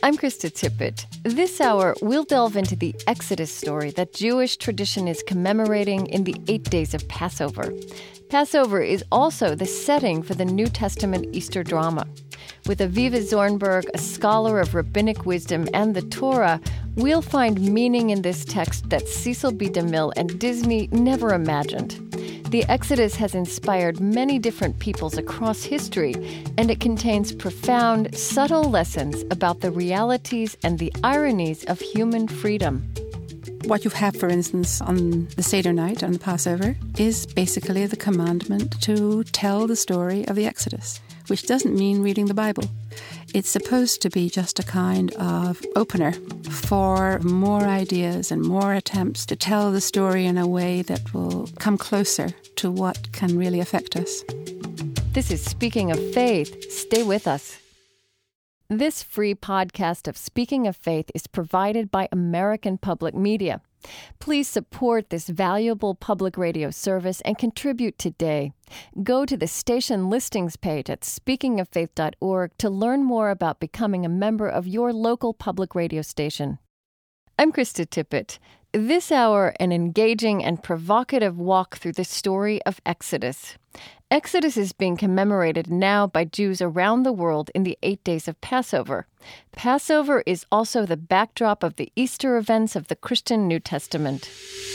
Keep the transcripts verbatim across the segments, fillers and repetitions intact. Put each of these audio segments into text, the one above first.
I'm Krista Tippett. This hour, we'll delve into the Exodus story that Jewish tradition is commemorating in the eight days of Passover. Passover is also the setting for the New Testament Easter drama. With Aviva Zornberg, a scholar of rabbinic wisdom and the Torah, we'll find meaning in this text that Cecil B. DeMille and Disney never imagined. The Exodus has inspired many different peoples across history, and it contains profound, subtle lessons about the realities and the ironies of human freedom. What you have, for instance, on the Seder night, on the Passover, is basically the commandment to tell the story of the Exodus, which doesn't mean reading the Bible. It's supposed to be just a kind of opener for more ideas and more attempts to tell the story in a way that will come closer to what can really affect us. This is Speaking of Faith. Stay with us. This free podcast of Speaking of Faith is provided by American Public Media. Please support this valuable public radio service and contribute today. Go to the station listings page at speaking of faith dot org to learn more about becoming a member of your local public radio station. I'm Krista Tippett. This hour, an engaging and provocative walk through the story of Exodus. Exodus is being commemorated now by Jews around the world in the eight days of Passover. Passover is also the backdrop of the Easter events of the Christian New Testament.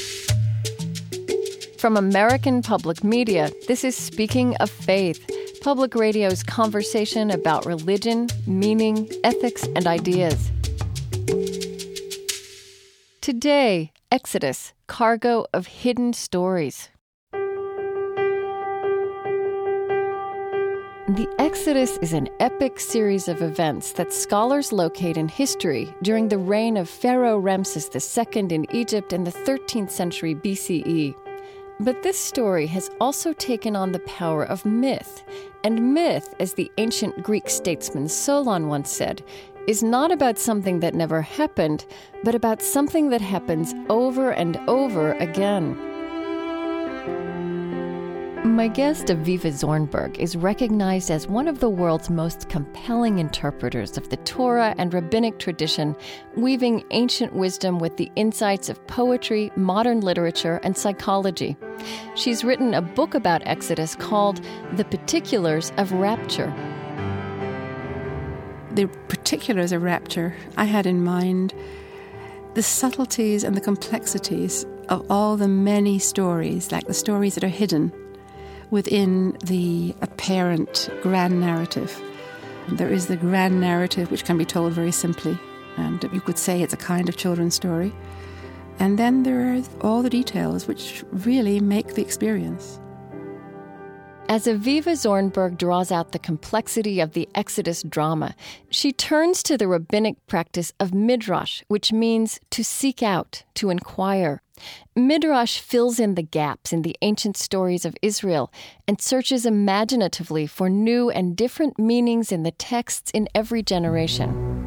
From American Public Media, this is Speaking of Faith, public radio's conversation about religion, meaning, ethics, and ideas. Today, Exodus, cargo of hidden stories. The Exodus is an epic series of events that scholars locate in history during the reign of Pharaoh Ramses the Second in Egypt in the thirteenth century B C E. But this story has also taken on the power of myth. And myth, as the ancient Greek statesman Solon once said, is not about something that never happened, but about something that happens over and over again. My guest, Aviva Zornberg, is recognized as one of the world's most compelling interpreters of the Torah and rabbinic tradition, weaving ancient wisdom with the insights of poetry, modern literature, and psychology. She's written a book about Exodus called The Particulars of Rapture. The particulars of rapture, I had in mind the subtleties and the complexities of all the many stories, like the stories that are hidden within the apparent grand narrative. There is the grand narrative, which can be told very simply, and you could say it's a kind of children's story. And then there are all the details which really make the experience. As Aviva Zornberg draws out the complexity of the Exodus drama, she turns to the rabbinic practice of midrash, which means to seek out, to inquire. Midrash fills in the gaps in the ancient stories of Israel and searches imaginatively for new and different meanings in the texts in every generation.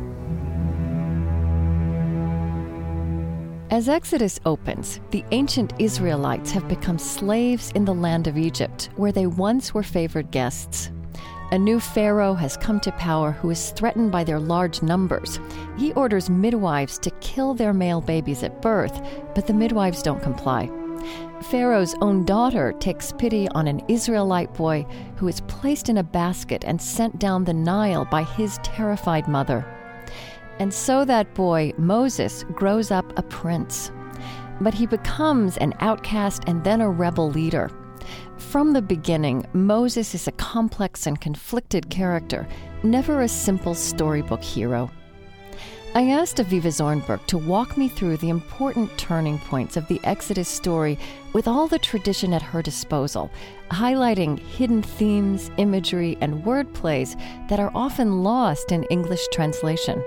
As Exodus opens, the ancient Israelites have become slaves in the land of Egypt, where they once were favored guests. A new pharaoh has come to power who is threatened by their large numbers. He orders midwives to kill their male babies at birth, but the midwives don't comply. Pharaoh's own daughter takes pity on an Israelite boy who is placed in a basket and sent down the Nile by his terrified mother. And so that boy, Moses, grows up a prince. But he becomes an outcast and then a rebel leader. From the beginning, Moses is a complex and conflicted character, never a simple storybook hero. I asked Aviva Zornberg to walk me through the important turning points of the Exodus story with all the tradition at her disposal, highlighting hidden themes, imagery, and word plays that are often lost in English translation.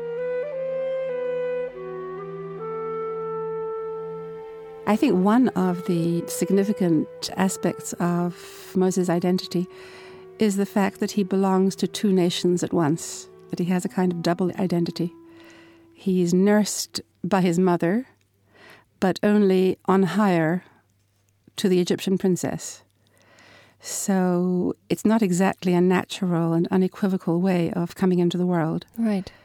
I think one of the significant aspects of Moses' identity is the fact that he belongs to two nations at once, that he has a kind of double identity. He's nursed by his mother, but only on hire to the Egyptian princess. So it's not exactly a natural and unequivocal way of coming into the world. Right.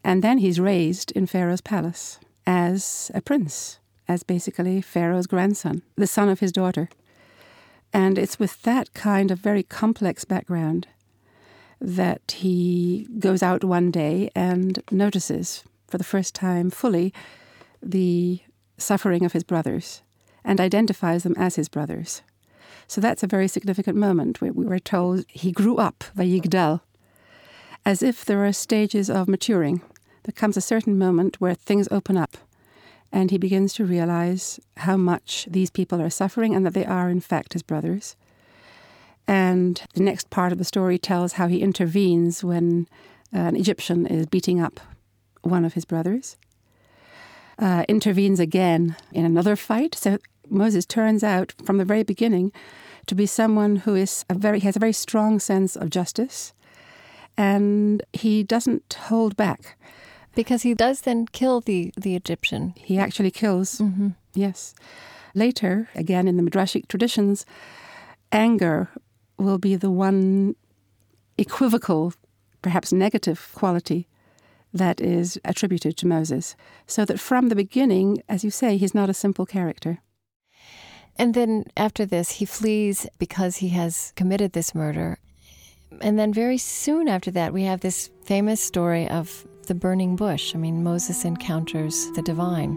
And then he's raised in Pharaoh's palace as a prince, as basically Pharaoh's grandson, the son of his daughter. And it's with that kind of very complex background that he goes out one day and notices for the first time fully the suffering of his brothers and identifies them as his brothers. So that's a very significant moment where we were told he grew up, vayigdal, as if there are stages of maturing. There comes a certain moment where things open up and he begins to realize how much these people are suffering and that they are in fact his brothers. And the next part of the story tells how he intervenes when an Egyptian is beating up one of his brothers. Uh, intervenes again in another fight. So Moses turns out from the very beginning to be someone who is a very has a very strong sense of justice, and he doesn't hold back. Because he does then kill the, the Egyptian. He actually kills, mm-hmm. yes. Later, again in the Midrashic traditions, anger will be the one equivocal, perhaps negative quality that is attributed to Moses. So that from the beginning, as you say, he's not a simple character. And then after this, he flees because he has committed this murder. And then very soon after that, we have this famous story of the burning bush. I mean, Moses encounters the divine.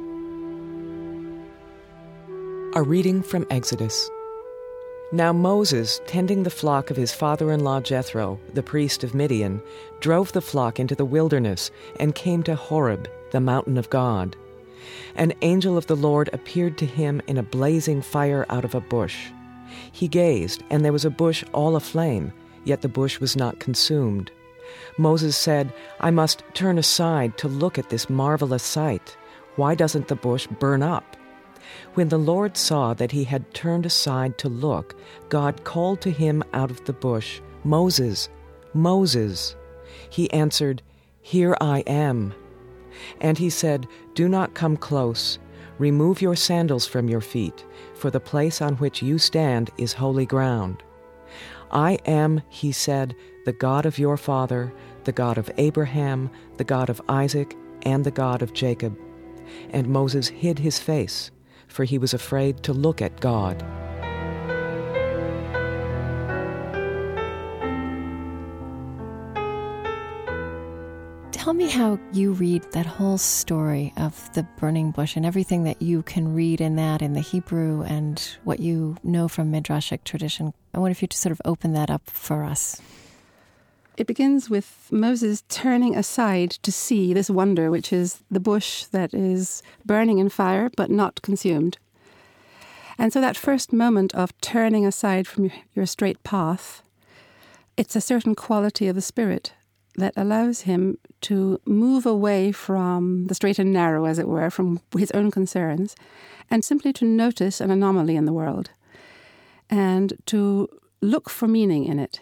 A reading from Exodus. Now Moses, tending the flock of his father-in-law Jethro, the priest of Midian, drove the flock into the wilderness and came to Horeb, the mountain of God. An angel of the Lord appeared to him in a blazing fire out of a bush. He gazed, and there was a bush all aflame, yet the bush was not consumed. Moses said, I must turn aside to look at this marvelous sight. Why doesn't the bush burn up? When the Lord saw that he had turned aside to look, God called to him out of the bush, Moses, Moses. He answered, Here I am. And he said, Do not come close. Remove your sandals from your feet, for the place on which you stand is holy ground. I am, he said, the God of your father, the God of Abraham, the God of Isaac, and the God of Jacob. And Moses hid his face, for he was afraid to look at God. Tell me how you read that whole story of the burning bush and everything that you can read in that in the Hebrew and what you know from Midrashic tradition. I wonder if you just sort of open that up for us. It begins with Moses turning aside to see this wonder, which is the bush that is burning in fire but not consumed. And so that first moment of turning aside from your straight path, it's a certain quality of the spirit that allows him to move away from the straight and narrow, as it were, from his own concerns, and simply to notice an anomaly in the world and to look for meaning in it.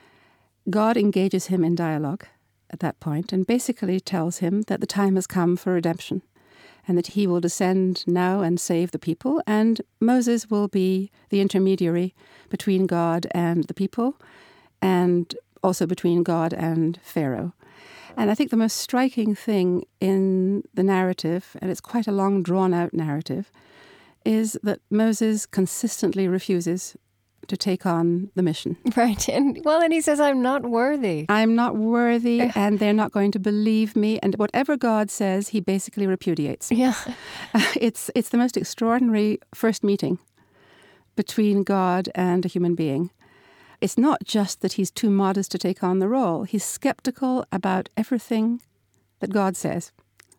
God engages him in dialogue at that point and basically tells him that the time has come for redemption and that he will descend now and save the people, and Moses will be the intermediary between God and the people and also between God and Pharaoh. And I think the most striking thing in the narrative, and it's quite a long, drawn-out narrative, is that Moses consistently refuses to take on the mission. Right. And well, and he says, I'm not worthy. I'm not worthy, and they're not going to believe me. And whatever God says, he basically repudiates. Yeah. It's, it's the most extraordinary first meeting between God and a human being. It's not just that he's too modest to take on the role. He's skeptical about everything that God says.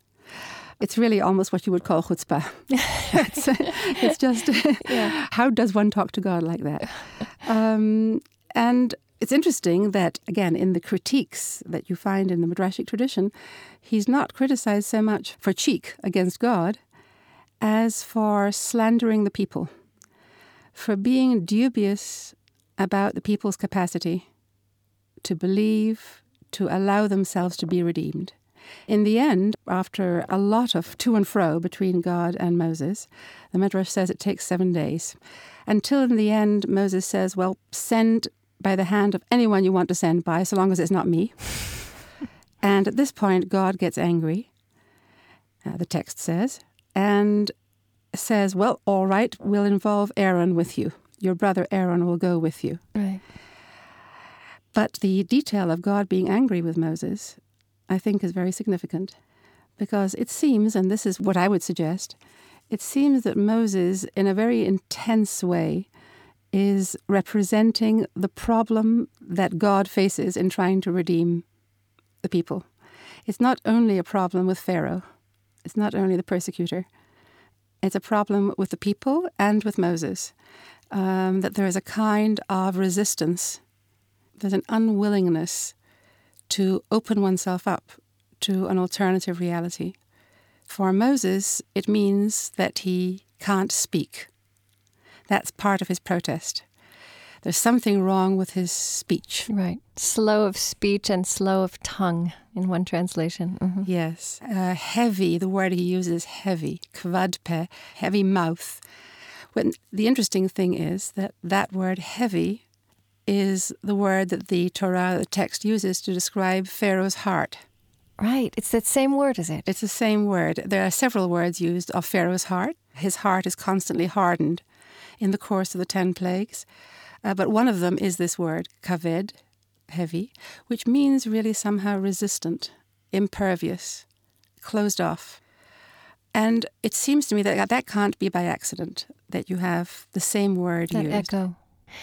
It's really almost what you would call chutzpah. it's, it's just, yeah. How does one talk to God like that? Um, and it's interesting that, again, in the critiques that you find in the Midrashic tradition, he's not criticized so much for cheek against God as for slandering the people, for being dubious about the people's capacity to believe, to allow themselves to be redeemed. In the end, after a lot of to and fro between God and Moses, the Midrash says it takes seven days. Until in the end, Moses says, well, send by the hand of anyone you want to send by, so long as it's not me. And at this point, God gets angry, uh, the text says, and says, well, all right, we'll involve Aaron with you. Your brother Aaron will go with you. Right. But the detail of God being angry with Moses, I think, is very significant. Because it seems, and this is what I would suggest, it seems that Moses, in a very intense way, is representing the problem that God faces in trying to redeem the people. It's not only a problem with Pharaoh. It's not only the persecutor. It's a problem with the people and with Moses. Um, that there is a kind of resistance. There's an unwillingness to open oneself up to an alternative reality. For Moses, it means that he can't speak. That's part of his protest. There's something wrong with his speech. Right. Slow of speech and slow of tongue in one translation. Mm-hmm. Yes. Uh, heavy, the word he uses is heavy. Kvadpe, heavy mouth. When the interesting thing is that that word heavy is the word that the Torah, the text, uses to describe Pharaoh's heart. Right. It's that same word, is it? It's the same word. There are several words used of Pharaoh's heart. His heart is constantly hardened in the course of the ten plagues. Uh, but one of them is this word, kaved, heavy, which means really somehow resistant, impervious, closed off. And it seems to me that that can't be by accident, that you have the same word that used. Echo.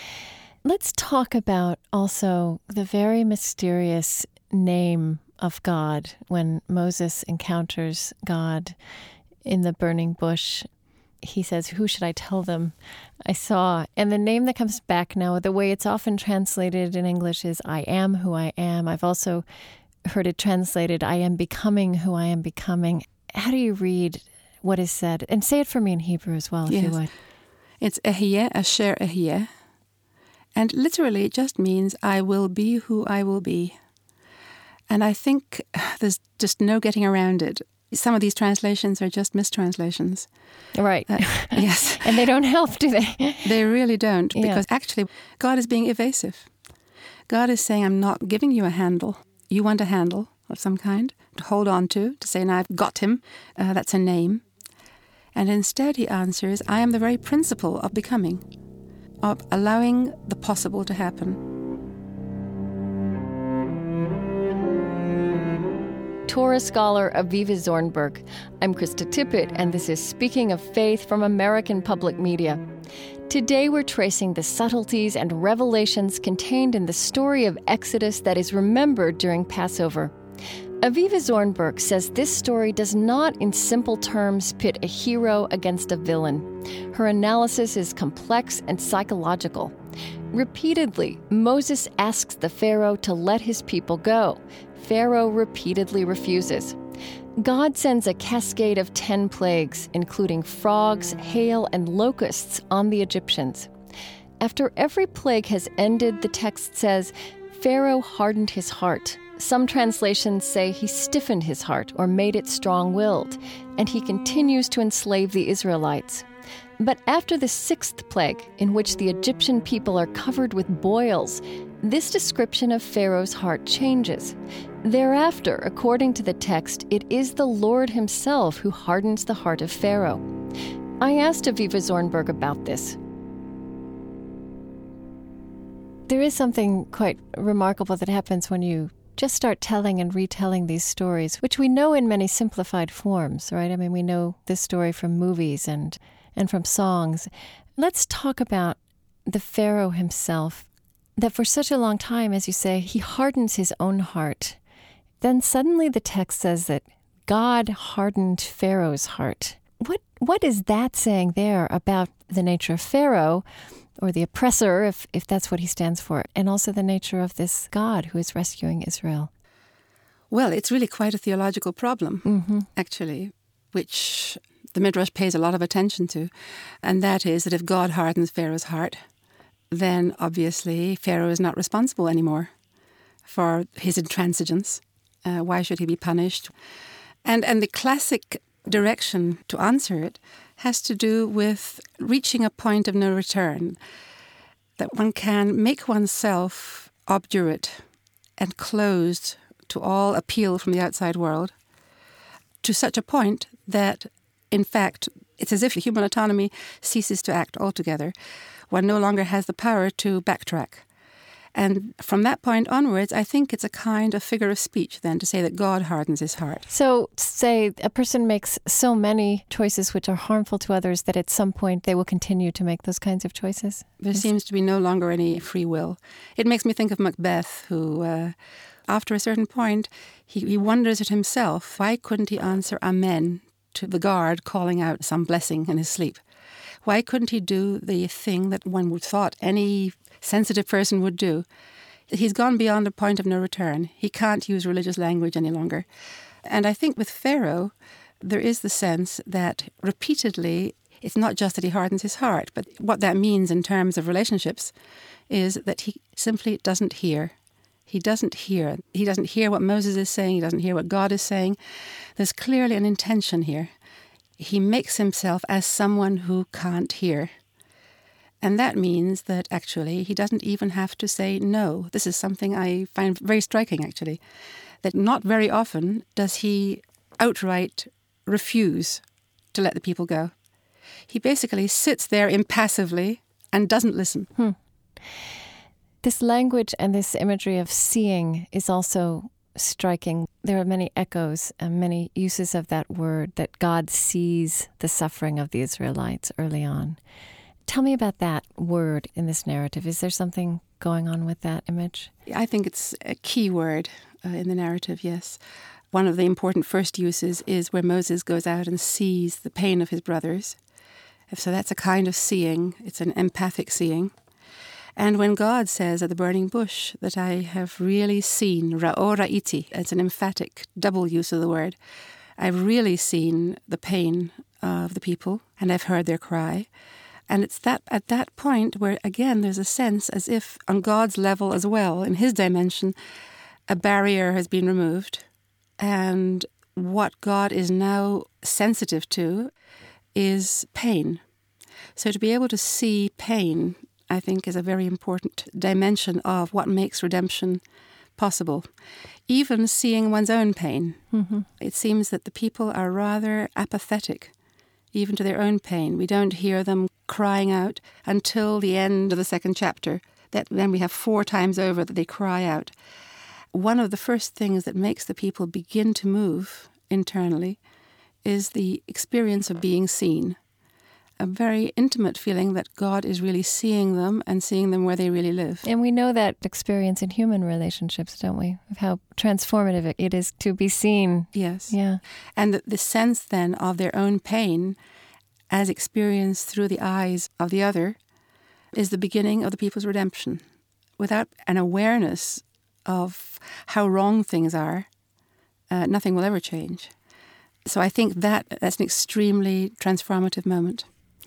Let's talk about also the very mysterious name of God when Moses encounters God in the burning bush. He says, who should I tell them I saw? And the name that comes back now, the way it's often translated in English is I am who I am. I've also heard it translated, I am becoming who I am becoming. How do you read what is said? And say it for me in Hebrew as well, if yes. you would. It's Ehyeh Asher Ehyeh. And literally it just means I will be who I will be. And I think there's just no getting around it. Some of these translations are just mistranslations. Right. Uh, yes. And they don't help, do they? They really don't, Yeah. because actually God is being evasive. God is saying, I'm not giving you a handle. You want a handle of some kind to hold on to, to say, now I've got him. Uh, that's a name. And instead he answers, I am the very principle of becoming, of allowing the possible to happen. Torah scholar Aviva Zornberg. I'm Krista Tippett, and this is Speaking of Faith from American Public Media. Today we're tracing the subtleties and revelations contained in the story of Exodus that is remembered during Passover. Aviva Zornberg says this story does not, in simple terms, pit a hero against a villain. Her analysis is complex and psychological. Repeatedly, Moses asks the Pharaoh to let his people go. Pharaoh repeatedly refuses. God sends a cascade of ten plagues, including frogs, hail, and locusts, on the Egyptians. After every plague has ended, the text says, Pharaoh hardened his heart. Some translations say he stiffened his heart or made it strong-willed, and he continues to enslave the Israelites. But after the sixth plague, in which the Egyptian people are covered with boils, this description of Pharaoh's heart changes. Thereafter, according to the text, it is the Lord himself who hardens the heart of Pharaoh. I asked Aviva Zornberg about this. There is something quite remarkable that happens when you just start telling and retelling these stories, which we know in many simplified forms, right? I mean, we know this story from movies and, and from songs. Let's talk about the Pharaoh himself, that for such a long time, as you say, he hardens his own heart. Then suddenly the text says that God hardened Pharaoh's heart. What what is that saying there about the nature of Pharaoh, or the oppressor, if, if that's what he stands for, and also the nature of this God who is rescuing Israel? Well, it's really quite a theological problem, Mm-hmm. actually, which the Midrash pays a lot of attention to. And that is that if God hardens Pharaoh's heart, then obviously Pharaoh is not responsible anymore for his intransigence. Uh, why should he be punished? And and the classic direction to answer it has to do with reaching a point of no return, that one can make oneself obdurate and closed to all appeal from the outside world, to such a point that, in fact, it's as if human autonomy ceases to act altogether. One no longer has the power to backtrack. And from that point onwards, I think it's a kind of figure of speech then to say that God hardens his heart. So say a person makes so many choices which are harmful to others that at some point they will continue to make those kinds of choices? There seems to be no longer any free will. It makes me think of Macbeth, who, uh, after a certain point, he, he wonders at himself, why couldn't he answer Amen to the guard calling out some blessing in his sleep? Why couldn't he do the thing that one would thought any sensitive person would do? He's gone beyond a point of no return. He can't use religious language any longer. And I think with Pharaoh, there is the sense that repeatedly, it's not just that he hardens his heart, but what that means in terms of relationships is that he simply doesn't hear. He doesn't hear. He doesn't hear what Moses is saying. He doesn't hear what God is saying. There's clearly an intention here. He makes himself as someone who can't hear. And that means that actually he doesn't even have to say no. This is something I find very striking, actually, that not very often does he outright refuse to let the people go. He basically sits there impassively and doesn't listen. Hmm. This language and this imagery of seeing is also striking. There are many echoes and many uses of that word, that God sees the suffering of the Israelites early on. Tell me about that word in this narrative. Is there something going on with that image? I think it's a key word uh, in the narrative, yes. One of the important first uses is where Moses goes out and sees the pain of his brothers. So that's a kind of seeing. It's an empathic seeing. And when God says at the burning bush that I have really seen, ra'o ra'iti, it's an emphatic double use of the word. I've really seen the pain of the people, and I've heard their cry. And it's that at that point where, again, there's a sense as if on God's level as well, in his dimension, a barrier has been removed. And what God is now sensitive to is pain. So to be able to see pain, I think, is a very important dimension of what makes redemption possible. Even seeing one's own pain. Mm-hmm. It seems that the people are rather apathetic, even to their own pain. We don't hear them crying out until the end of the second chapter. That then we have four times over that they cry out. One of the first things that makes the people begin to move internally is the experience of being seen. A very intimate feeling that God is really seeing them and seeing them where they really live. And we know that experience in human relationships, don't we? Of how transformative it is to be seen. Yes. Yeah. And the, the sense then of their own pain as experienced through the eyes of the other is the beginning of the people's redemption. Without an awareness of how wrong things are, uh, nothing will ever change. So I think that that's an extremely transformative moment.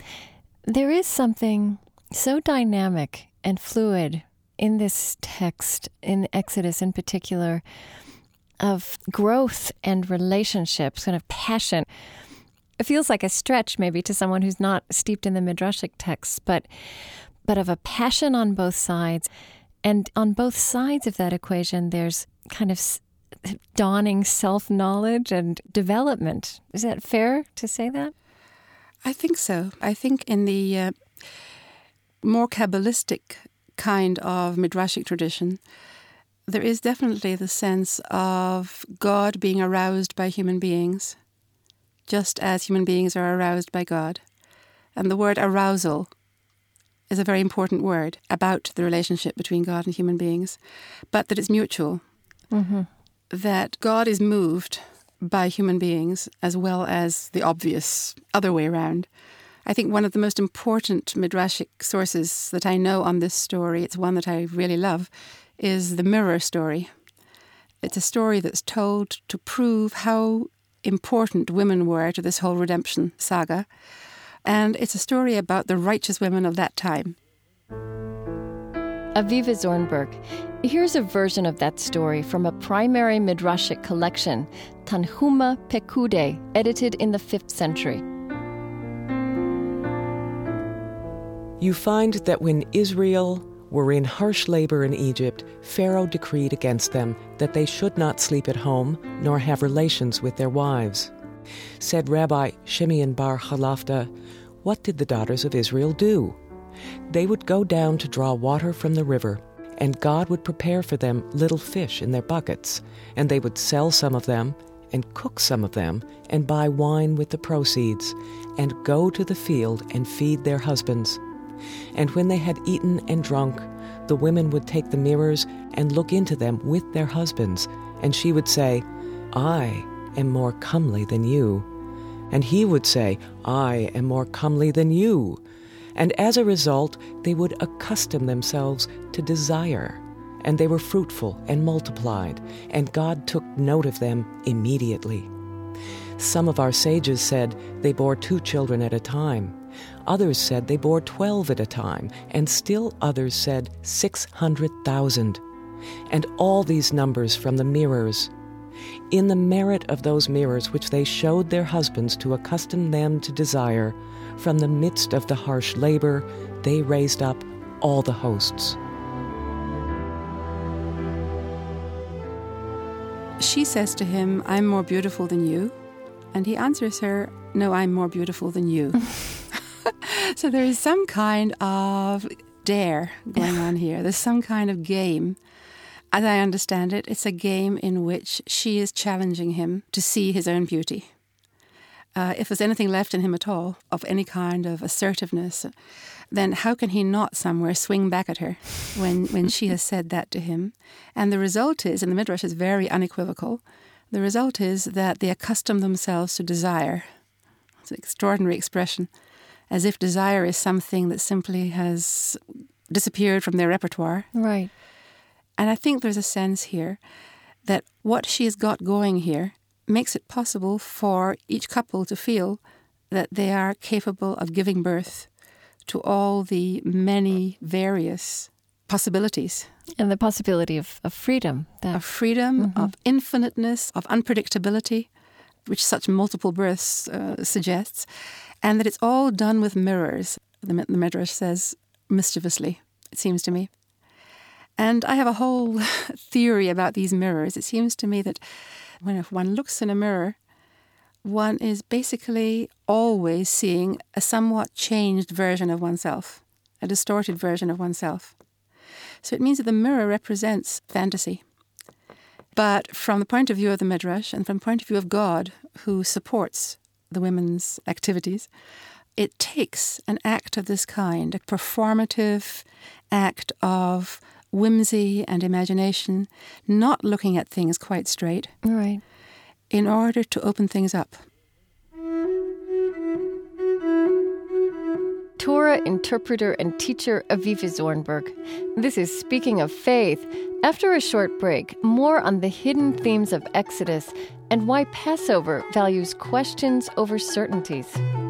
There is something so dynamic and fluid in this text, in Exodus in particular, of growth and relationships, kind of passion. It feels like a stretch maybe to someone who's not steeped in the Midrashic texts, but but of a passion on both sides. And on both sides of that equation, there's kind of dawning self-knowledge and development. Is that fair to say that? I think so. I think in the uh, more Kabbalistic kind of Midrashic tradition, there is definitely the sense of God being aroused by human beings, just as human beings are aroused by God. And the word arousal is a very important word about the relationship between God and human beings, but that it's mutual. Mm-hmm. That God is moved by human beings as well as the obvious other way around. I think one of the most important Midrashic sources that I know on this story, it's one that I really love, is the mirror story. It's a story that's told to prove how important women were to this whole redemption saga. And it's a story about the righteous women of that time. Aviva Zornberg. Here's a version of that story from a primary Midrashic collection, Tanhuma Pekude, edited in the fifth century. You find that when Israel were in harsh labor in Egypt, Pharaoh decreed against them that they should not sleep at home nor have relations with their wives. Said Rabbi Shimeon bar Chalafta, "What did the daughters of Israel do? They would go down to draw water from the river, and God would prepare for them little fish in their buckets, and they would sell some of them, and cook some of them, and buy wine with the proceeds, and go to the field and feed their husbands. And when they had eaten and drunk, the women would take the mirrors and look into them with their husbands, and she would say, 'I am more comely than you.' And he would say, 'I am more comely than you.' And as a result, they would accustom themselves to desire, and they were fruitful and multiplied, and God took note of them immediately. Some of our sages said they bore two children at a time. Others said they bore twelve at a time, and still others said six hundred thousand. And all these numbers from the mirrors. In the merit of those mirrors which they showed their husbands to accustom them to desire, from the midst of the harsh labor, they raised up all the hosts." She says to him, "I'm more beautiful than you." And he answers her, "No, I'm more beautiful than you." So there is some kind of dare going on here. There's some kind of game. As I understand it, it's a game in which she is challenging him to see his own beauty. Uh, if there's anything left in him at all, of any kind of assertiveness, then how can he not somewhere swing back at her when, when she has said that to him? And the result is, and the Midrash is very unequivocal, the result is that they accustom themselves to desire. It's an extraordinary expression, as if desire is something that simply has disappeared from their repertoire. Right. And I think there's a sense here that what she has got going here makes it possible for each couple to feel that they are capable of giving birth to all the many various possibilities. And the possibility of, of freedom. That, of freedom, mm-hmm. of infiniteness, of unpredictability, which such multiple births uh, suggests, and that it's all done with mirrors, the, the Midrash says mischievously, it seems to me. And I have a whole theory about these mirrors. It seems to me that when if one looks in a mirror, one is basically always seeing a somewhat changed version of oneself, a distorted version of oneself. So it means that the mirror represents fantasy. But from the point of view of the Midrash and from the point of view of God, who supports the women's activities, it takes an act of this kind, a performative act of whimsy and imagination, not looking at things quite straight, right, in order to open things up. Torah interpreter and teacher Aviva Zornberg. This is Speaking of Faith. After a short break, more on the hidden themes of Exodus and why Passover values questions over certainties.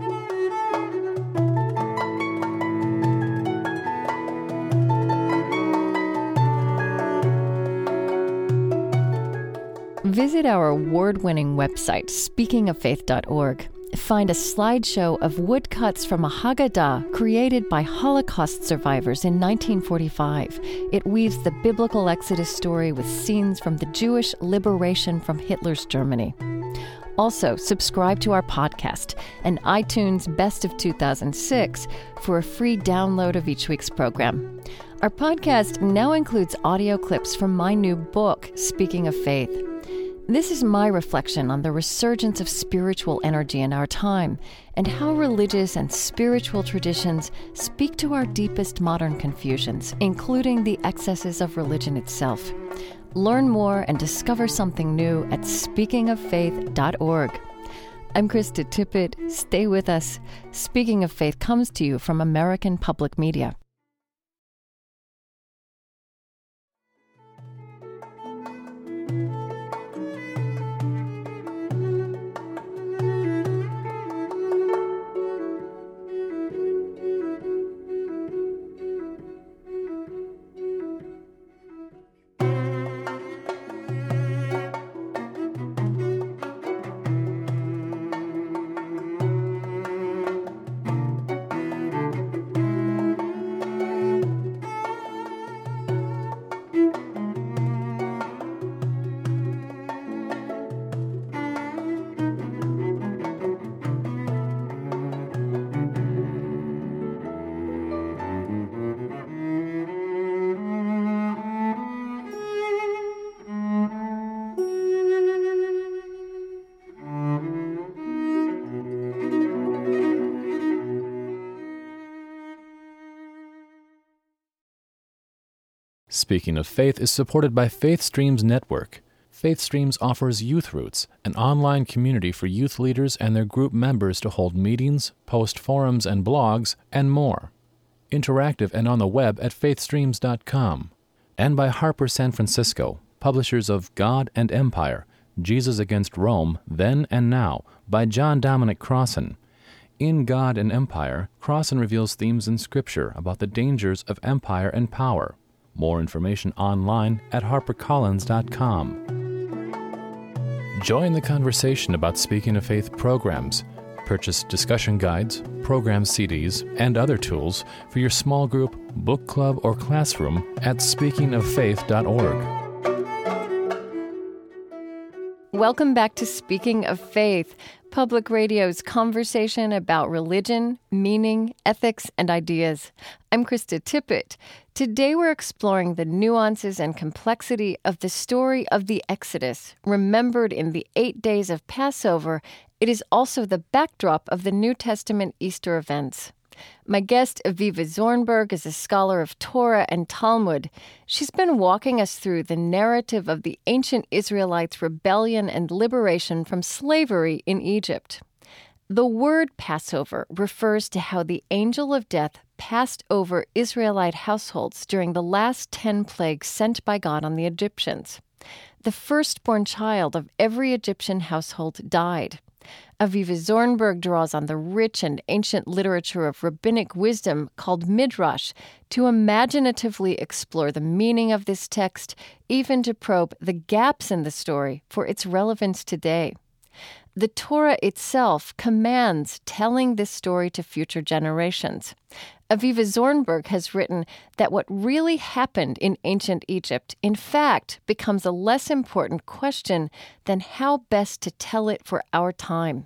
Visit our award-winning website, speaking of faith dot org. Find a slideshow of woodcuts from a Haggadah created by Holocaust survivors in nineteen forty-five. It weaves the biblical Exodus story with scenes from the Jewish liberation from Hitler's Germany. Also, subscribe to our podcast and iTunes Best of two thousand six for a free download of each week's program. Our podcast now includes audio clips from my new book, Speaking of Faith. This is my reflection on the resurgence of spiritual energy in our time and how religious and spiritual traditions speak to our deepest modern confusions, including the excesses of religion itself. Learn more and discover something new at speaking of faith dot org. I'm Krista Tippett. Stay with us. Speaking of Faith comes to you from American Public Media. Speaking of Faith is supported by Faith Streams Network. Faith Streams offers Youth Roots, an online community for youth leaders and their group members to hold meetings, post forums and blogs, and more. Interactive and on the web at faith streams dot com. And by Harper San Francisco, publishers of God and Empire, Jesus Against Rome, Then and Now, by John Dominic Crossan. In God and Empire, Crossan reveals themes in Scripture about the dangers of empire and power. More information online at harper collins dot com. Join the conversation about Speaking of Faith programs. Purchase discussion guides, program C Ds, and other tools for your small group, book club, or classroom at speaking of faith dot org. Welcome back to Speaking of Faith, Public Radio's conversation about religion, meaning, ethics, and ideas. I'm Krista Tippett. Today we're exploring the nuances and complexity of the story of the Exodus, remembered in the eight days of Passover. It is also the backdrop of the New Testament Easter events. My guest, Aviva Zornberg, is a scholar of Torah and Talmud. She's been walking us through the narrative of the ancient Israelites' rebellion and liberation from slavery in Egypt. The word Passover refers to how the angel of death passed over Israelite households during the last ten plagues sent by God on the Egyptians. The firstborn child of every Egyptian household died. Aviva Zornberg draws on the rich and ancient literature of rabbinic wisdom called Midrash to imaginatively explore the meaning of this text, even to probe the gaps in the story for its relevance today. The Torah itself commands telling this story to future generations. Aviva Zornberg has written that what really happened in ancient Egypt, in fact, becomes a less important question than how best to tell it for our time.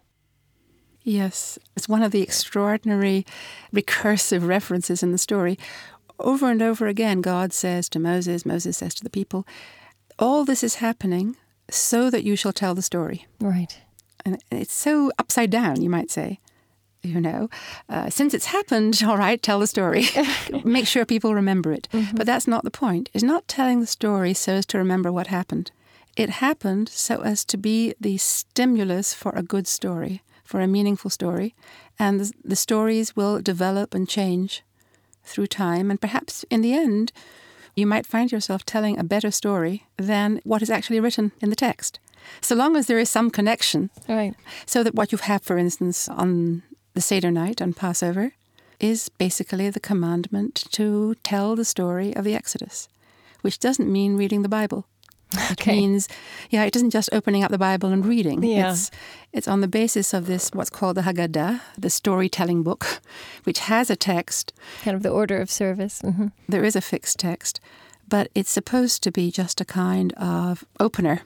Yes, it's one of the extraordinary recursive references in the story. Over and over again, God says to Moses, Moses says to the people, all this is happening so that you shall tell the story. Right. And it's so upside down, you might say. You know, uh, since it's happened, all right, tell the story. Make sure people remember it. Mm-hmm. But that's not the point. It's not telling the story so as to remember what happened. It happened so as to be the stimulus for a good story, for a meaningful story. And the, the stories will develop and change through time. And perhaps in the end, you might find yourself telling a better story than what is actually written in the text. So long as there is some connection. Right. So that what you have, for instance, on the Seder night, on Passover, is basically the commandment to tell the story of the Exodus, which doesn't mean reading the Bible. Okay. It means, yeah, it isn't just opening up the Bible and reading. Yeah. It's, it's on the basis of this, what's called the Haggadah, the storytelling book, which has a text. Kind of the order of service. Mm-hmm. There is a fixed text, but it's supposed to be just a kind of opener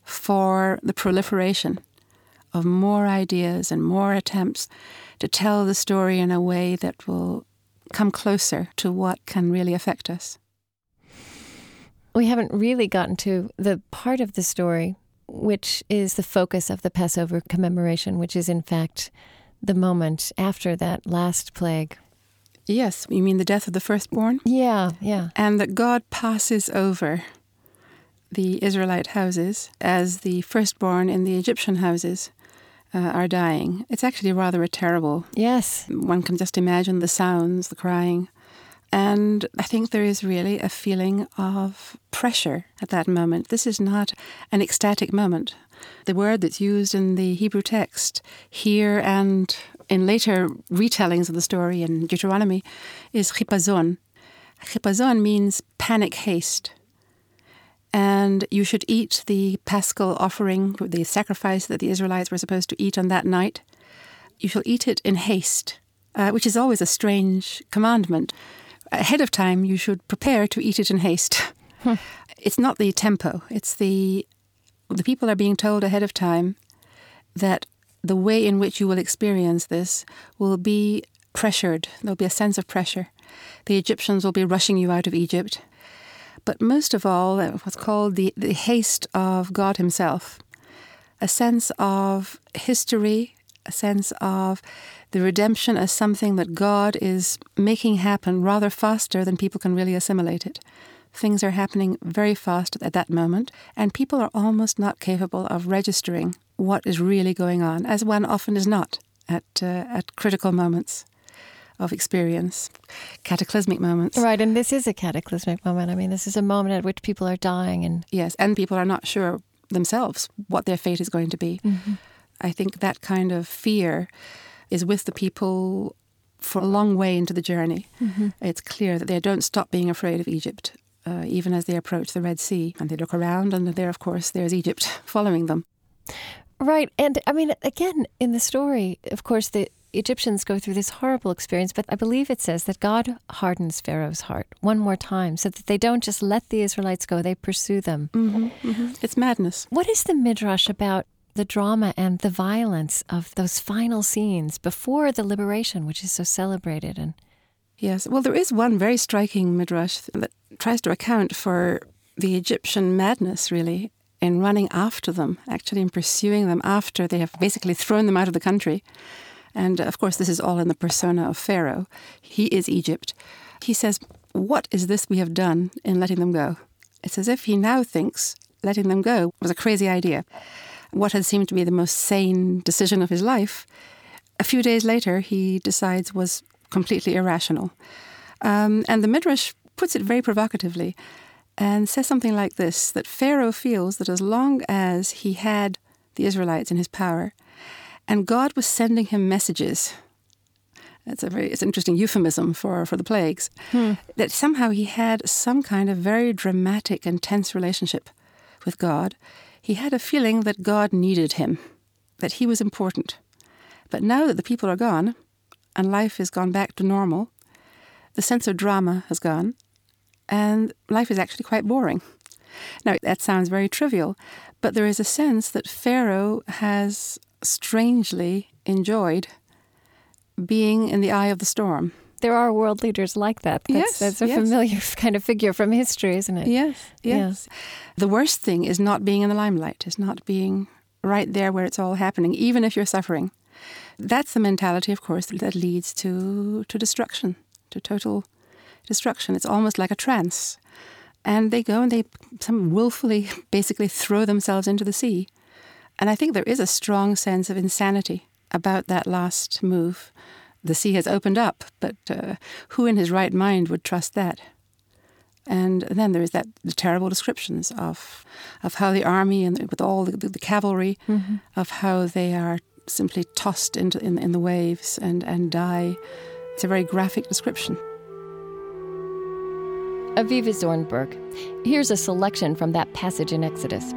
for the proliferation of more ideas and more attempts to tell the story in a way that will come closer to what can really affect us. We haven't really gotten to the part of the story which is the focus of the Passover commemoration, which is in fact the moment after that last plague. Yes, you mean the death of the firstborn? Yeah, yeah. And that God passes over the Israelite houses as the firstborn in the Egyptian houses uh, are dying. It's actually rather a terrible. Yes. One can just imagine the sounds, the crying. And I think there is really a feeling of pressure at that moment. This is not an ecstatic moment. The word that's used in the Hebrew text here and in later retellings of the story in Deuteronomy is chipazon. Chipazon means panic haste. And you should eat the paschal offering, the sacrifice that the Israelites were supposed to eat on that night. You shall eat it in haste, uh, which is always a strange commandment. Ahead of time, you should prepare to eat it in haste. Hmm. It's not the tempo. It's the the people are being told ahead of time that the way in which you will experience this will be pressured. There'll be a sense of pressure. The Egyptians will be rushing you out of Egypt. But most of all, what's called the, the haste of God himself, a sense of history, a sense of the redemption as something that God is making happen rather faster than people can really assimilate it. Things are happening very fast at that moment, and people are almost not capable of registering what is really going on, as one often is not at uh, at critical moments of experience, cataclysmic moments. Right, and this is a cataclysmic moment. I mean, this is a moment at which people are dying. and Yes, and people are not sure themselves what their fate is going to be. Mm-hmm. I think that kind of fear is with the people for a long way into the journey. Mm-hmm. It's clear that they don't stop being afraid of Egypt, uh, even as they approach the Red Sea. And they look around, and there, of course, there's Egypt following them. Right, and I mean, again, in the story, of course, the Egyptians go through this horrible experience, but I believe it says that God hardens Pharaoh's heart one more time so that they don't just let the Israelites go, they pursue them. Mm-hmm, mm-hmm. It's madness. What is the Midrash about the drama and the violence of those final scenes before the liberation, which is so celebrated? And Yes, well, there is one very striking Midrash that tries to account for the Egyptian madness, really, in running after them, actually in pursuing them after they have basically thrown them out of the country. And, of course, this is all in the persona of Pharaoh. He is Egypt. He says, what is this we have done in letting them go? It's as if he now thinks letting them go was a crazy idea. What had seemed to be the most sane decision of his life, a few days later he decides was completely irrational. Um, and the Midrash puts it very provocatively and says something like this, that Pharaoh feels that as long as he had the Israelites in his power, and God was sending him messages. That's a very it's an interesting euphemism for, for the plagues. Hmm. That somehow he had some kind of very dramatic and tense relationship with God. He had a feeling that God needed him, that he was important. But now that the people are gone, and life has gone back to normal, the sense of drama has gone, and life is actually quite boring. Now, that sounds very trivial, but there is a sense that Pharaoh has strangely enjoyed being in the eye of the storm. there are world leaders like that. That's, Yes, that's a yes. familiar kind of figure from history, isn't it? Yes, yes. Yes. The worst thing is not being in the limelight, is not being right there where it's all happening, even if you're suffering. That's the mentality, of course, that leads to, to destruction, to total destruction. It's almost like a trance. And they go and they some willfully basically throw themselves into the sea. And I think there is a strong sense of insanity about that last move. The sea has opened up, but uh, who in his right mind would trust that? And then there is that the terrible descriptions of of how the army and with all the, the cavalry, Mm-hmm. of how they are simply tossed into in, in the waves and, and die. It's a very graphic description. Aviva Zornberg. Here's a selection from that passage in Exodus.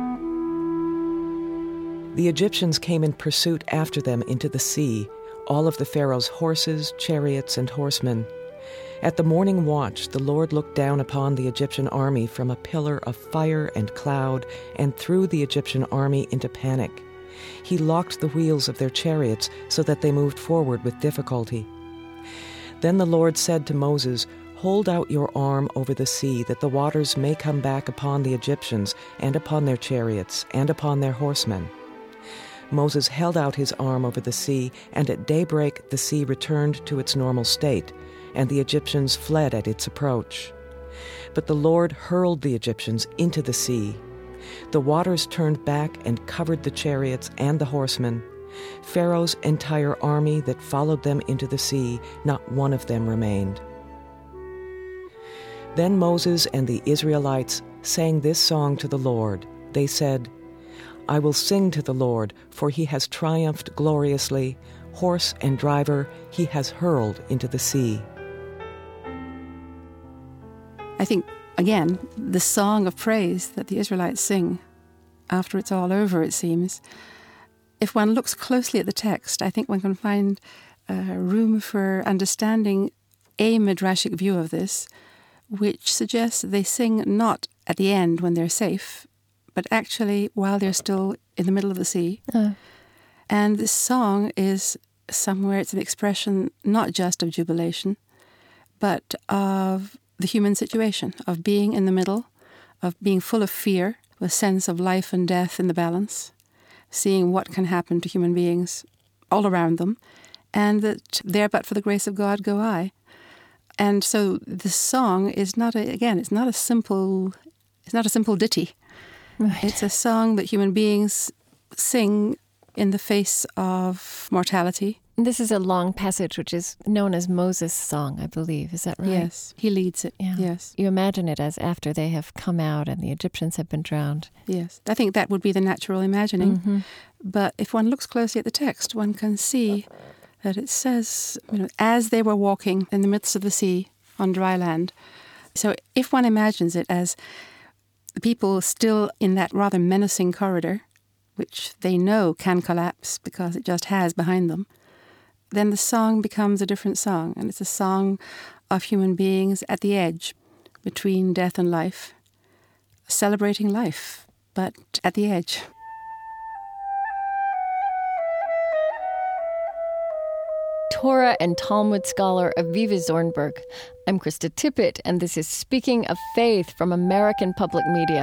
The Egyptians came in pursuit after them into the sea, all of the Pharaoh's horses, chariots, and horsemen. At the morning watch, the Lord looked down upon the Egyptian army from a pillar of fire and cloud and threw the Egyptian army into panic. He locked the wheels of their chariots so that they moved forward with difficulty. Then the Lord said to Moses, "Hold out your arm over the sea, that the waters may come back upon the Egyptians and upon their chariots and upon their horsemen." Moses held out his arm over the sea, and at daybreak the sea returned to its normal state, and the Egyptians fled at its approach. But the Lord hurled the Egyptians into the sea. The waters turned back and covered the chariots and the horsemen. Pharaoh's entire army that followed them into the sea, not one of them remained. Then Moses and the Israelites sang this song to the Lord. They said, "I will sing to the Lord, for he has triumphed gloriously. Horse and driver he has hurled into the sea." I think, again, the song of praise that the Israelites sing after it's all over, it seems, if one looks closely at the text, I think one can find uh, room for understanding a midrashic view of this, which suggests they sing not at the end when they're safe, but actually while they're still in the middle of the sea. Uh, And this song is somewhere, it's an expression not just of jubilation, but of the human situation, of being in the middle, of being full of fear, with a sense of life and death in the balance, seeing what can happen to human beings all around them, and that there but for the grace of God go I. And so the song is not, a, again, it's not a simple, it's not a simple ditty. Right. It's a song that human beings sing in the face of mortality. This is a long passage which is known as Moses' song, I believe. Is that right? Yes, he leads it. Yeah. Yes. You imagine it as after they have come out and the Egyptians have been drowned. Yes. I think that would be the natural imagining. Mm-hmm. But if one looks closely at the text, one can see that it says, you know, as they were walking in the midst of the sea on dry land. So if one imagines it as the people still in that rather menacing corridor, which they know can collapse because it just has behind them, then the song becomes a different song. And it's a song of human beings at the edge between death and life, celebrating life, but at the edge. Torah and Talmud scholar Aviva Zornberg. I'm Krista Tippett, and this is Speaking of Faith from American Public Media.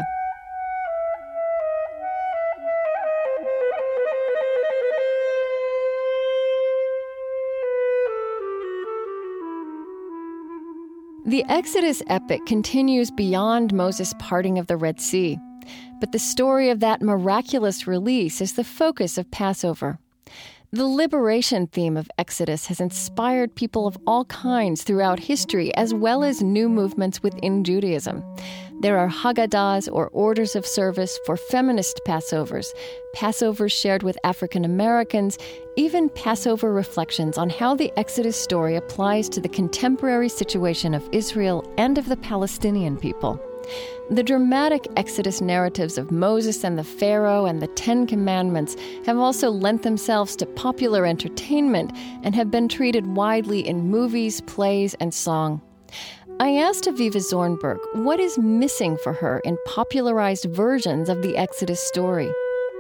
The Exodus epic continues beyond Moses' parting of the Red Sea, but the story of that miraculous release is the focus of Passover. The liberation theme of Exodus has inspired people of all kinds throughout history, as well as new movements within Judaism. There are Haggadahs, or orders of service, for feminist Passovers, Passovers shared with African Americans, even Passover reflections on how the Exodus story applies to the contemporary situation of Israel and of the Palestinian people. The dramatic Exodus narratives of Moses and the Pharaoh and the Ten Commandments have also lent themselves to popular entertainment and have been treated widely in movies, plays, and song. I asked Aviva Zornberg what is missing for her in popularized versions of the Exodus story.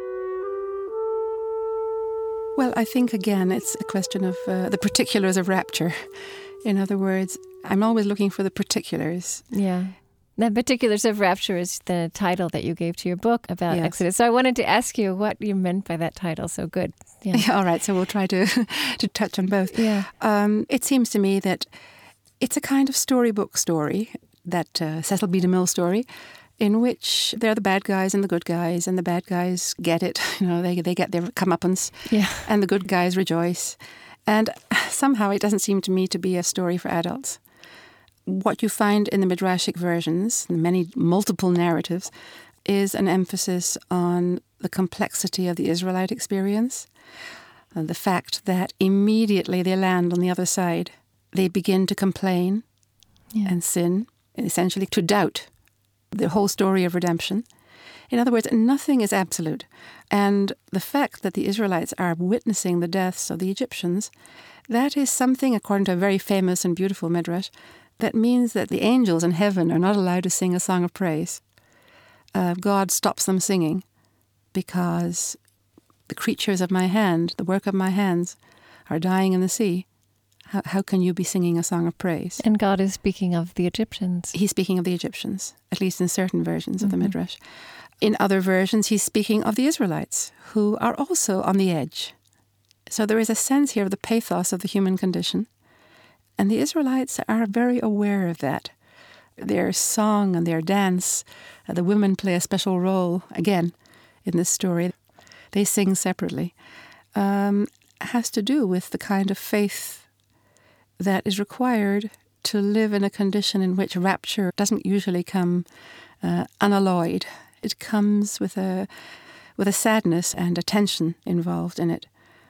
Well, I think, again, it's a question of uh, the particulars of rapture. In other words, I'm always looking for the particulars. Yeah. The Particulars of Rapture is the title that you gave to your book about Yes. Exodus. So I wanted to ask you what you meant by that title. So good. Yeah. Yeah, all right, so we'll try to to touch on both. Yeah. Um, it seems to me that it's a kind of storybook story, that uh, Cecil B. DeMille story, in which there are the bad guys and the good guys, and the bad guys get it. You know, they they get their comeuppance, Yeah. and the good guys rejoice. And somehow it doesn't seem to me to be a story for adults. What you find in the Midrashic versions, the many multiple narratives, is an emphasis on the complexity of the Israelite experience, and the fact that immediately they land on the other side, they begin to complain Yeah. and sin, and essentially to doubt the whole story of redemption. In other words, nothing is absolute. And the fact that the Israelites are witnessing the deaths of the Egyptians, that is something, according to a very famous and beautiful Midrash, that means that the angels in heaven are not allowed to sing a song of praise. Uh, God stops them singing because the creatures of my hand, the work of my hands, are dying in the sea. How, how can you be singing a song of praise? And God is speaking of the Egyptians. He's speaking of the Egyptians, at least in certain versions of the Midrash. In other versions, he's speaking of the Israelites, who are also on the edge. So there is a sense here of the pathos of the human condition. And the Israelites are very aware of that. Their song and their dance, uh, the women play a special role, again, in this story. They sing separately. Um, has to do with the kind of faith that is required to live in a condition in which rapture doesn't usually come uh, unalloyed. It comes with a with a sadness and a tension involved in it.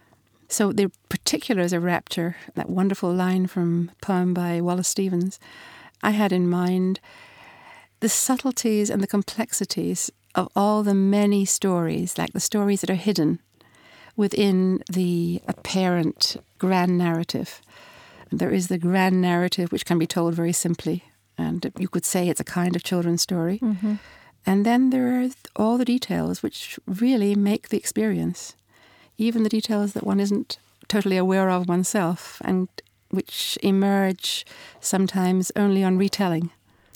So the particulars of rapture, that wonderful line from a poem by Wallace Stevens, I had in mind the subtleties and the complexities of all the many stories, like the stories that are hidden within the apparent grand narrative. There is the grand narrative, which can be told very simply, and you could say it's a kind of children's story. Mm-hmm. And then there are all the details which really make the experience, even the details that one isn't totally aware of oneself and which emerge sometimes only on retelling.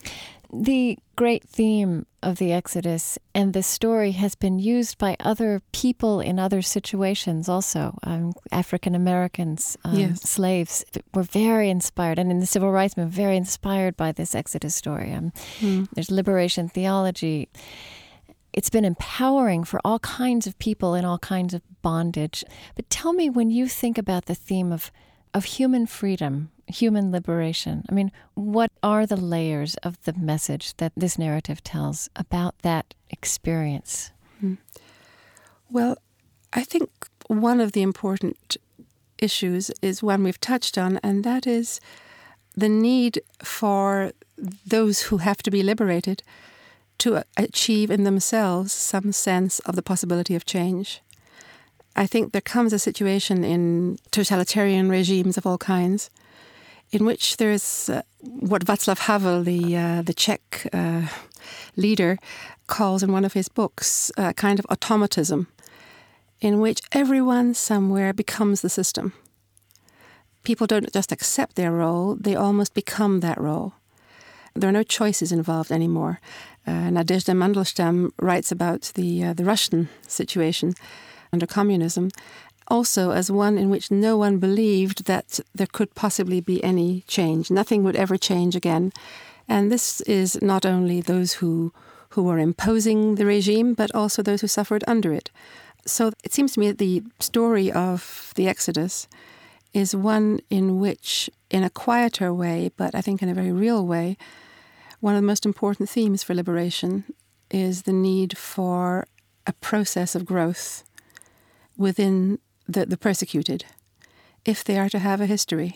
The great theme of the Exodus and the story has been used by other people in other situations also. Um, African Americans, um, Yes. slaves, were very inspired, and in the Civil Rights Movement, very inspired by this Exodus story. Um, Mm. There's liberation theology. It's been empowering for all kinds of people in all kinds of bondage. But tell me, when you think about the theme of, of human freedom, human liberation, I mean, what are the layers of the message that this narrative tells about that experience? Mm. Well, I think one of the important issues is one we've touched on, and that is the need for those who have to be liberated to achieve in themselves some sense of the possibility of change. I think there comes a situation in totalitarian regimes of all kinds in which there's uh, what Václav Havel, the uh, the Czech uh, leader, calls in one of his books a kind of automatism, in which everyone somewhere becomes the system. People don't just accept their role, they almost become that role. There are no choices involved anymore. Uh, Nadezhda Mandelstam writes about the uh, the Russian situation under communism, also as one in which no one believed that there could possibly be any change. Nothing would ever change again. And this is not only those who, who were imposing the regime, but also those who suffered under it. So it seems to me that the story of the Exodus is one in which, in a quieter way, but I think in a very real way, one of the most important themes for liberation is the need for a process of growth within the, the persecuted, if they are to have a history.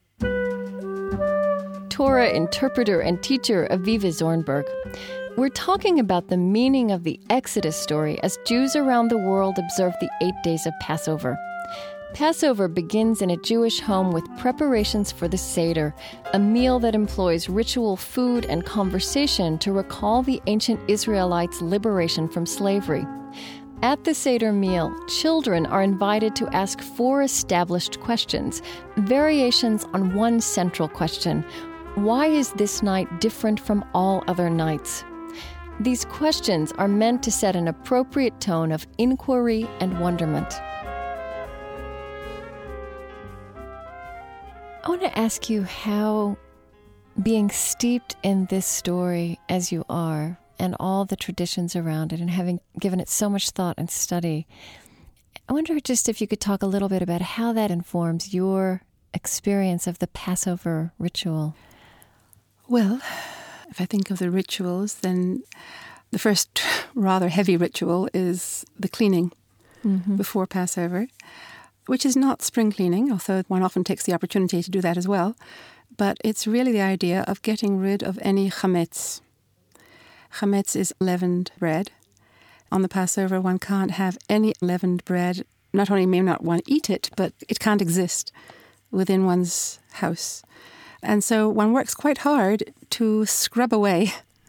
Torah interpreter and teacher Aviva Zornberg. We're talking about the meaning of the Exodus story as Jews around the world observe the eight days of Passover. Passover begins in a Jewish home with preparations for the Seder, a meal that employs ritual food and conversation to recall the ancient Israelites' liberation from slavery. At the Seder meal, children are invited to ask four established questions, variations on one central question: why is this night different from all other nights? These questions are meant to set an appropriate tone of inquiry and wonderment. I want to ask you how, being steeped in this story as you are, and all the traditions around it, and having given it so much thought and study, I wonder just if you could talk a little bit about how that informs your experience of the Passover ritual. Well, if I think of the rituals, then the first rather heavy ritual is the cleaning mm-hmm. before Passover, which is not spring cleaning, although one often takes the opportunity to do that as well. But it's really the idea of getting rid of any chametz. Chametz is leavened bread. On the Passover, one can't have any leavened bread. Not only may not one eat it, but it can't exist within one's house. And so one works quite hard to scrub away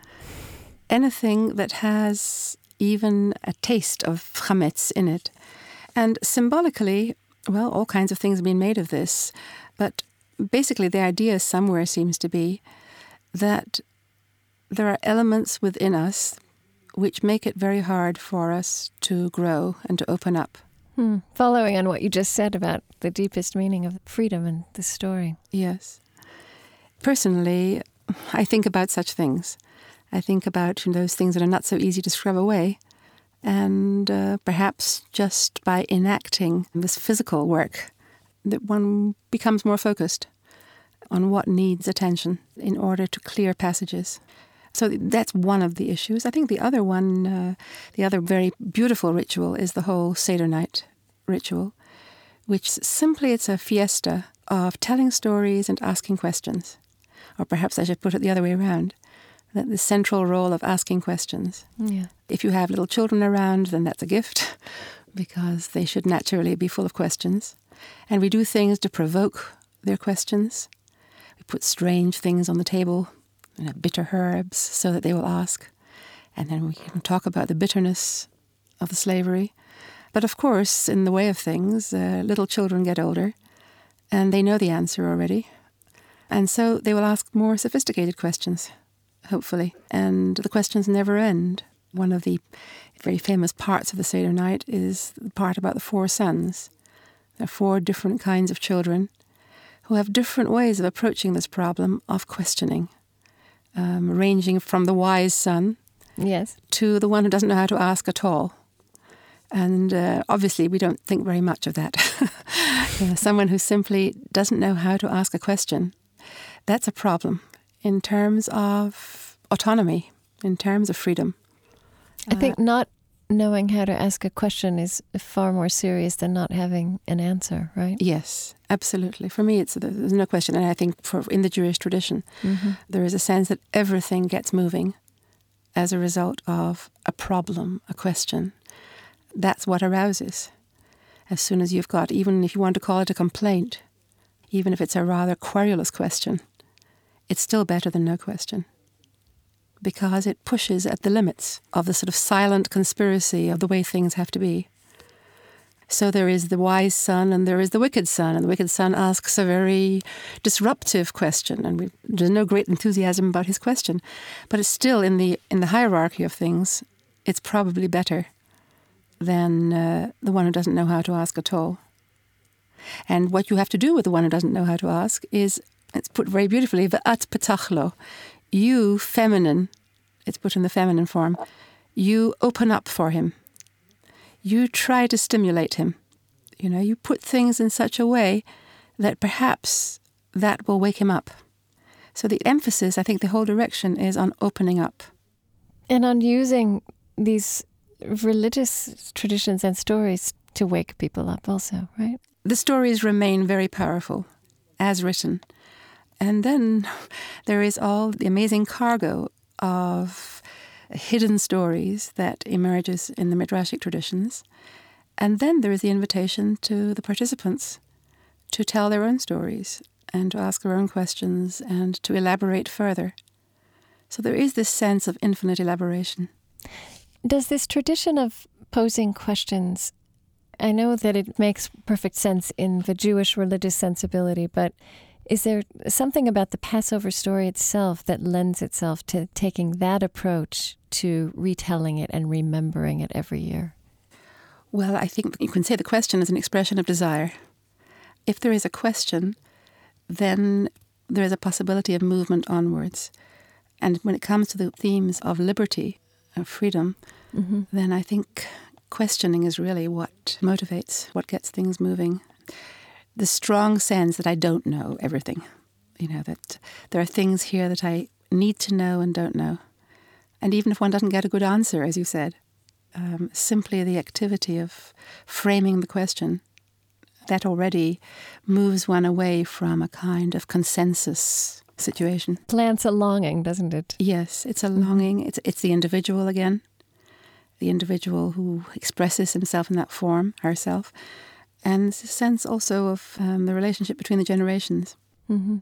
anything that has even a taste of chametz in it. And symbolically, well, all kinds of things have been made of this. But basically the idea somewhere seems to be that there are elements within us which make it very hard for us to grow and to open up. Hmm. Following on what you just said about the deepest meaning of freedom in this story. Yes. Personally, I think about such things. I think about those things that are not so easy to scrub away. And uh, perhaps just by enacting this physical work, that one becomes more focused on what needs attention in order to clear passages. So that's one of the issues. I think the other one, uh, the other very beautiful ritual is the whole Seder night ritual, which simply it's a fiesta of telling stories and asking questions. Or perhaps I should put it the other way around, that the central role of asking questions. Yeah. If you have little children around, then that's a gift, because they should naturally be full of questions. And we do things to provoke their questions. We put strange things on the table, you know, bitter herbs, so that they will ask. And then we can talk about the bitterness of the slavery. But of course, in the way of things, uh, little children get older, and they know the answer already. And so they will ask more sophisticated questions. hopefully. And the questions never end. One of the very famous parts of the Seder night is the part about the four sons. There are four different kinds of children who have different ways of approaching this problem of questioning, um, ranging from the wise son yes. to the one who doesn't know how to ask at all. And uh, obviously we don't think very much of that. You know, someone who simply doesn't know how to ask a question, that's a problem in terms of autonomy, in terms of freedom. I think not knowing how to ask a question is far more serious than not having an answer, right? Yes, absolutely. For me, it's there's no question. And I think for in the Jewish tradition, mm-hmm. there is a sense that everything gets moving as a result of a problem, a question. That's what arouses. As soon as you've got, even if you want to call it a complaint, even if it's a rather querulous question, it's still better than no question. Because it pushes at the limits of the sort of silent conspiracy of the way things have to be. So there is the wise son and there is the wicked son, and the wicked son asks a very disruptive question, and we, there's no great enthusiasm about his question, but it's still in the in the hierarchy of things, it's probably better than uh, the one who doesn't know how to ask at all. And what you have to do with the one who doesn't know how to ask is, it's put very beautifully, v'at petachlo. You, feminine, it's put in the feminine form, you open up for him. You try to stimulate him. You know, you put things in such a way that perhaps that will wake him up. So the emphasis, I think the whole direction is on opening up. And on using these religious traditions and stories to wake people up also, right? The stories remain very powerful, as written. And then there is all the amazing cargo of hidden stories that emerges in the Midrashic traditions. And then there is the invitation to the participants to tell their own stories and to ask their own questions and to elaborate further. So there is this sense of infinite elaboration. Does this tradition of posing questions, I know that it makes perfect sense in the Jewish religious sensibility, but is there something about the Passover story itself that lends itself to taking that approach to retelling it and remembering it every year? Well, I think you can say the question is an expression of desire. If there is a question, then there is a possibility of movement onwards. And when it comes to the themes of liberty, of freedom, mm-hmm. then I think questioning is really what motivates, what gets things moving. The strong sense that I don't know everything, you know, that there are things here that I need to know and don't know. And even if one doesn't get a good answer, as you said, um, simply the activity of framing the question, that already moves one away from a kind of consensus situation. Plants a longing, doesn't it? Yes, it's a longing. It's, it's the individual again, the individual who expresses himself in that form, herself. And there's a sense also of um, the relationship between the generations. Mm-hmm.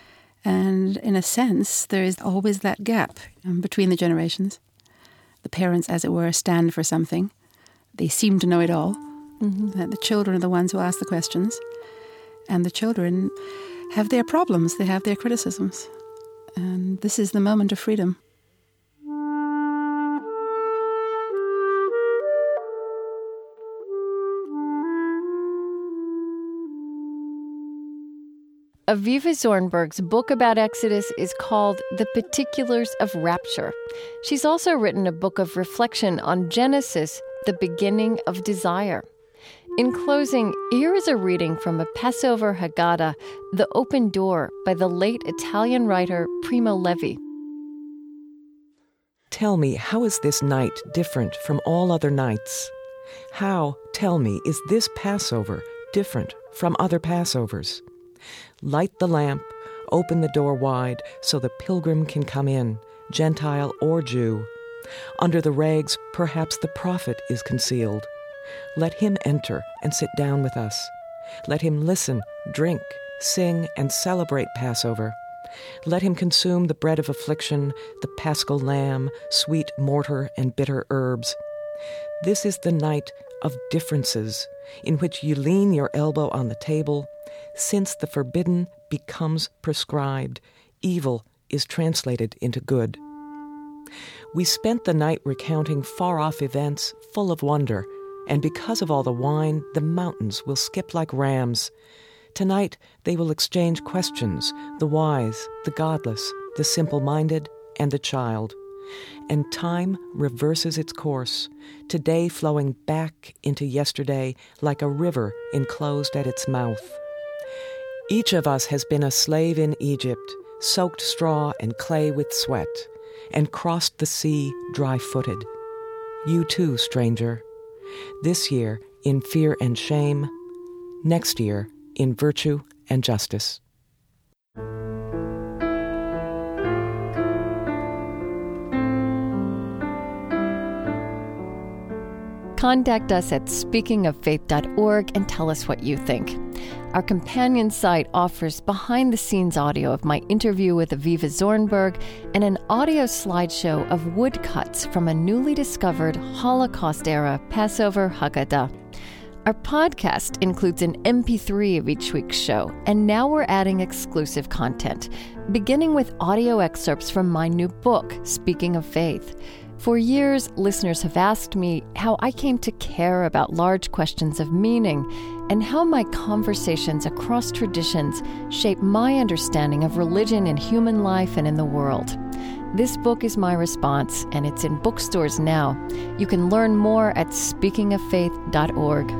And in a sense, there is always that gap um, between the generations. The parents, as it were, stand for something. They seem to know it all. Mm-hmm. Uh, the children are the ones who ask the questions. And the children have their problems. They have their criticisms. And this is the moment of freedom. Aviva Zornberg's book about Exodus is called The Particulars of Rapture. She's also written a book of reflection on Genesis, the beginning of desire. In closing, here is a reading from a Passover Haggadah, The Open Door, by the late Italian writer Primo Levi. Tell me, how is this night different from all other nights? How, tell me, is this Passover different from other Passovers? Light the lamp, open the door wide so the pilgrim can come in, Gentile or Jew. Under the rags, perhaps the prophet is concealed. Let him enter and sit down with us. Let him listen, drink, sing, and celebrate Passover. Let him consume the bread of affliction, the paschal lamb, sweet mortar, and bitter herbs. This is the night of differences, in which you lean your elbow on the table. Since the forbidden becomes prescribed, evil is translated into good. We spent the night recounting far-off events full of wonder, and because of all the wine, the mountains will skip like rams. Tonight, they will exchange questions, the wise, the godless, the simple-minded, and the child. And time reverses its course, today flowing back into yesterday like a river enclosed at its mouth. Each of us has been a slave in Egypt, soaked straw and clay with sweat, and crossed the sea dry-footed. You too, stranger. This year in fear and shame, next year in virtue and justice. Contact us at speaking of faith dot org and tell us what you think. Our companion site offers behind-the-scenes audio of my interview with Aviva Zornberg and an audio slideshow of woodcuts from a newly discovered Holocaust-era Passover Haggadah. Our podcast includes an M P three of each week's show, and now we're adding exclusive content, beginning with audio excerpts from my new book, Speaking of Faith. For years, listeners have asked me how I came to care about large questions of meaning and how my conversations across traditions shape my understanding of religion in human life and in the world. This book is my response, and it's in bookstores now. You can learn more at speaking of faith dot org.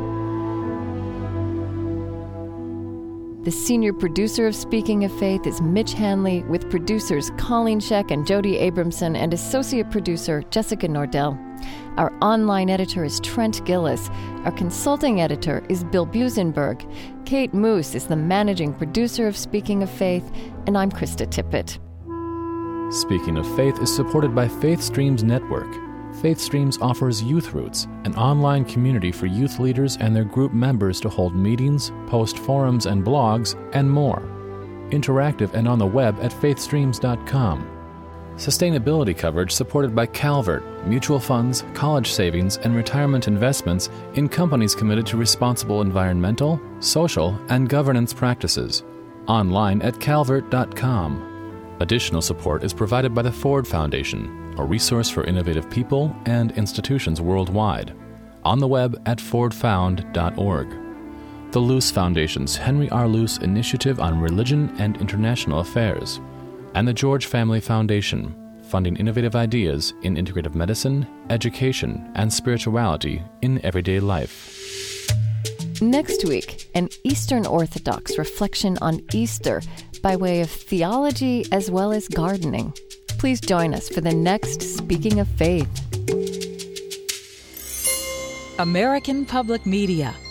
The senior producer of Speaking of Faith is Mitch Hanley, with producers Colleen Scheck and Jody Abramson, and associate producer Jessica Nordell. Our online editor is Trent Gillis. Our consulting editor is Bill Busenberg. Kate Moose is the managing producer of Speaking of Faith, and I'm Krista Tippett. Speaking of Faith is supported by Faith Streams Network. Faith Streams offers Youth Roots, an online community for youth leaders and their group members to hold meetings, post forums and blogs, and more. Interactive and on the web at faith streams dot com. Sustainability coverage supported by Calvert, mutual funds, college savings, and retirement investments in companies committed to responsible environmental, social, and governance practices. Online at calvert dot com. Additional support is provided by the Ford Foundation, a resource for innovative people and institutions worldwide. On the web at ford found dot org. The Luce Foundation's Henry R. Luce Initiative on Religion and International Affairs. And the George Family Foundation, funding innovative ideas in integrative medicine, education, and spirituality in everyday life. Next week, an Eastern Orthodox reflection on Easter by way of theology as well as gardening. Please join us for the next Speaking of Faith. American Public Media